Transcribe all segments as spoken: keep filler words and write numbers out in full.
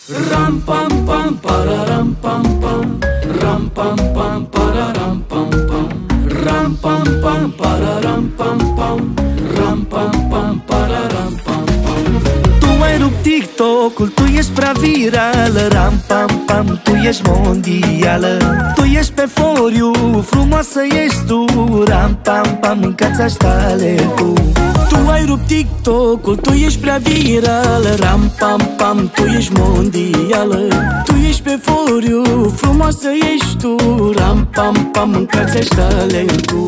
Ram pam pam pararam pam pam, ram pam pam pararam pam pam, ram pam pam pararam pam pam, ram pam pam pararam pam pam. Tu ai rupt TikTok-ul, tu ești prea virală. Ram pam pam, tu ești mondială. Tu ești pe For You, frumoasă ești tu. Ram pam pam, mâncați-aș talentul. Tu ai rupt TikTok-ul, tu ești prea virală. Ram pam pam, tu ești mondială. Tu ești pe For You, frumoasă ești tu. Ram pam pam, mâncați-aș talentul.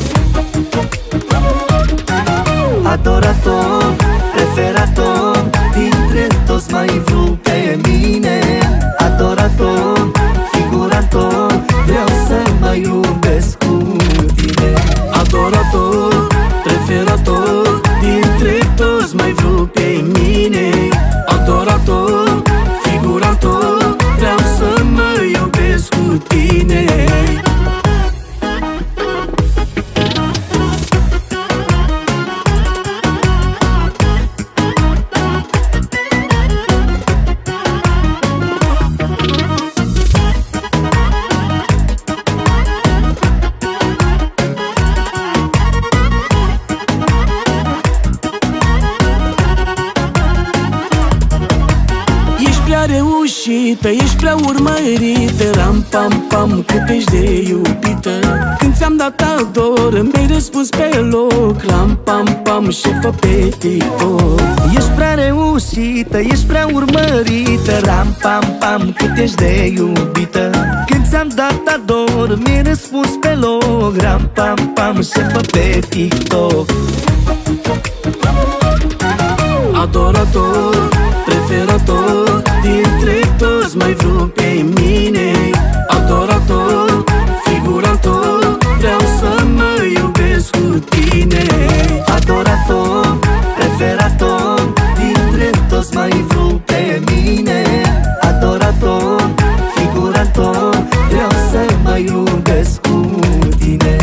Adorator, preferator, dintre toți m-ai vrut pe mine. Adorator, figurator, vreau să mă iubesc cu tine. Adorator, preferator, dintre toți m-ai vrut pe mine. Adorator, figurator, vreau să mă iubesc cu tine. Reușită, ești prea urmărită. Ram pam pam, cât ești de iubită. Când ți-am dat ador, mi-ai răspuns pe loc. Ram pam pam, șefă pe TikTok. Ești prea reușită, ești prea urmărită. Ram pam pam, cât ești de iubită. Când ți-am dat ador, mi-ai răspuns pe loc. Ram pam pam, șefă pe TikTok. Adorator, preferator, dintre toți m-ai vrut pe mine. Adorator, figurator, vreau să mă iubesc cu tine. Adorator, preferator, dintre toți m-ai vrut pe mine. Adorator, figurator, vreau să mă iubesc cu tine.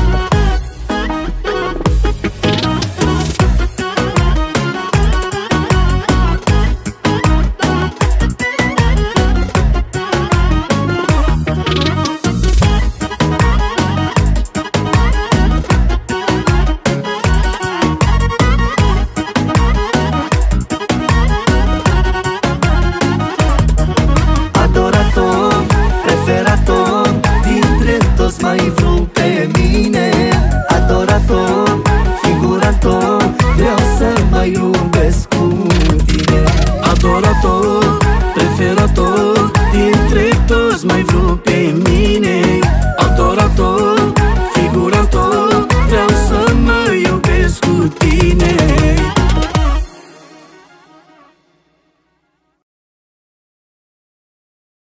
M-ai vrut pe mine. Adorator, figurator, vreau să mă iubesc cu tine. Adorator, preferator, dintre toți m-ai vrut pe mine.